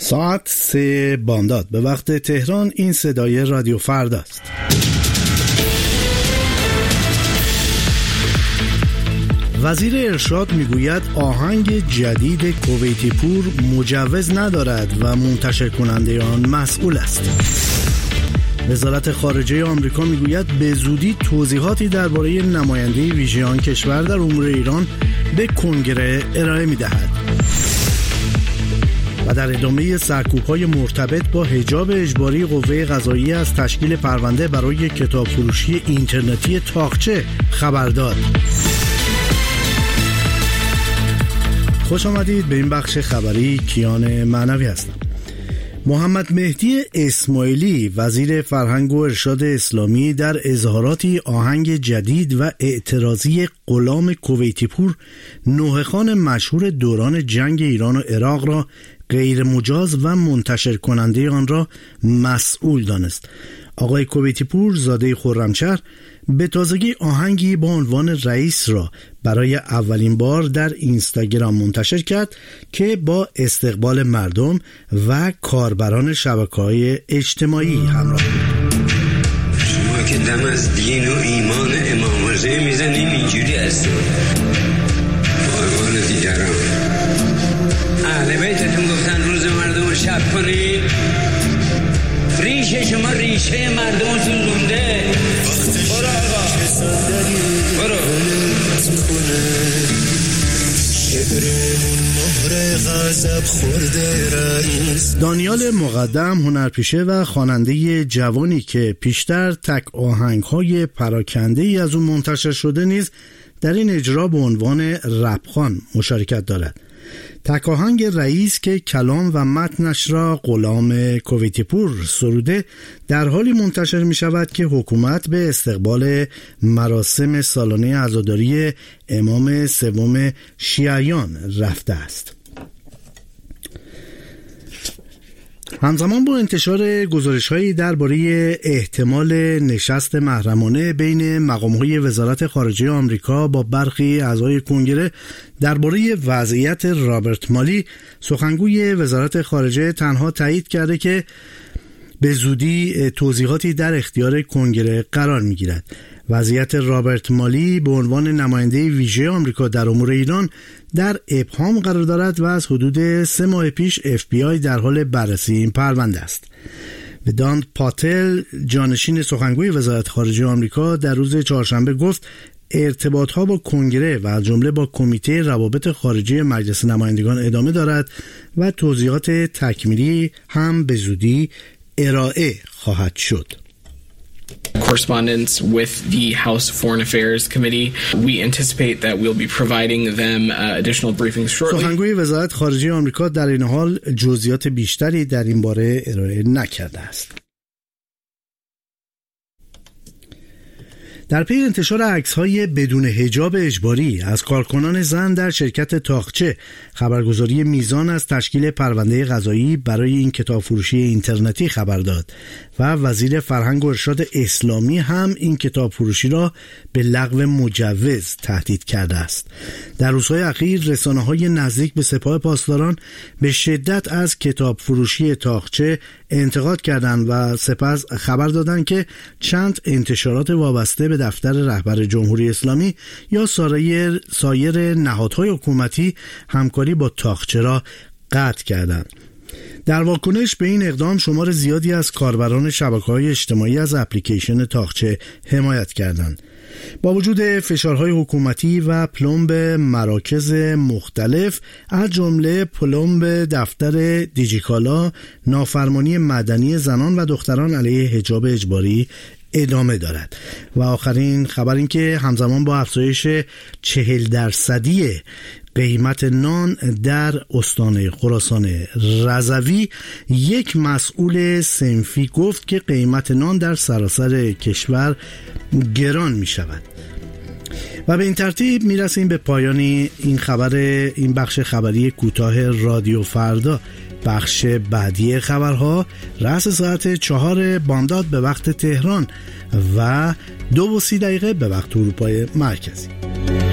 ساعت 3 بامداد به وقت تهران. این صدای رادیو فردا است. وزیر ارشاد میگوید آهنگ جدید کویتی پور مجوز ندارد و منتشر کننده آن مسئول است. وزارت خارجه آمریکا میگوید به زودی توضیحاتی درباره نماینده ویژه آن کشور در امور ایران به کنگره ارائه میدهد. و در ادامه سرکوب‌های مرتبط با حجاب اجباری قوه قضاییه از تشکیل پرونده برای کتاب فروشی اینترنتی طاقچه خبر داد. خوش آمدید به این بخش خبری. کیان معنوی هستم. محمد مهدی اسماعیلی وزیر فرهنگ و ارشاد اسلامی در اظهاراتی آهنگ جدید و اعتراضی غلام کویتی پور نوحه‌خوان مشهور دوران جنگ ایران و عراق را غیر مجاز و منتشر کننده آن را مسئول دانست. آقای کویتی پور زاده خرمشهر به تازگی آهنگی با عنوان رئیس را برای اولین بار در اینستاگرام منتشر کرد که با استقبال مردم و کاربران شبکه‌های اجتماعی همراه بود. شما که دم از دین و ایمان امام رضا میزنین اینجوری هست. فرمان دیگران اهل بیتتون گفتن روز مردم رو شب کنین. ریشه شما ریشه مردم سوزونده. برو آقا برو. دانیال مقدم هنرپیشه و خواننده جوانی که پیشتر تک آهنگ‌های پراکنده‌ای از اون منتشر شده نیز در این اجرا به عنوان رپخوان مشارکت دارد. تک آهنگ رئیس که کلام و متنش را غلام کویتی پور سروده در حالی منتشر می شود که حکومت به استقبال مراسم سالانه عزاداری امام سوم شیعیان رفته است. همزمان با انتشار گزارش‌هایی درباره احتمال نشست محرمانه بین مقام‌های وزارت خارجه آمریکا با برخی اعضای کنگره درباره وضعیت رابرت مالی، سخنگوی وزارت خارجه تنها تایید کرده که به زودی توضیحاتی در اختیار کنگره قرار می‌گیرد. وضعیت رابرت مالی به عنوان نماینده ویژه آمریکا در امور ایران در ابهام قرار دارد و از حدود 3 ماه پیش FBI در حال بررسی این پرونده است. ودانت پاتل، جانشین سخنگوی وزارت خارجه آمریکا، در روز چهارشنبه گفت ارتباط‌ها با کنگره و از جمله با کمیته روابط خارجی مجلس نمایندگان ادامه دارد و توضیحات تکمیلی هم به زودی ارائه خواهد شد. Correspondence with the House Foreign Affairs Committee. We anticipate that we'll be providing them additional briefings shortly. سخنگوی وزارت خارجه آمریکا در این حال جزئیات بیشتری در این باره ارائه نکرده است. در پی انتشار عکس‌های بدون حجاب اجباری از کارکنان زن در شرکت طاقچه، خبرگزاری میزان از تشکیل پرونده قضایی برای این کتاب فروشی اینترنتی خبر داد و وزیر فرهنگ و ارشاد اسلامی هم این کتاب فروشی را به لغو مجوز تهدید کرده است. در روزهای اخیر رسانه‌های نزدیک به سپاه پاسداران به شدت از کتاب فروشی طاقچه انتقاد کردند و سپس خبر دادند که چند انتشارات وابسته به دفتر رهبر جمهوری اسلامی یا سایر نهادهای حکومتی همکاری با طاقچه را قطع کردند. در واکنش به این اقدام شمار زیادی از کاربران شبکه‌های اجتماعی از اپلیکیشن طاقچه حمایت کردند. با وجود فشارهای حکومتی و پلمب مراکز مختلف از جمله پلمب دفتر دیجیکالا، نافرمانی مدنی زنان و دختران علیه حجاب اجباری ادامه دارد. و آخرین خبر این که همزمان با افزایش 40% قیمت نان در استان خراسان رضوی، یک مسئول صنفی گفت که قیمت نان در سراسر کشور گران می شود. و به این ترتیب می رسیم به پایان این بخش خبری کوتاه رادیو فردا. بخش بعدی خبرها رأس ساعت 4 بامداد به وقت تهران و 2:30 به وقت اروپای مرکزی.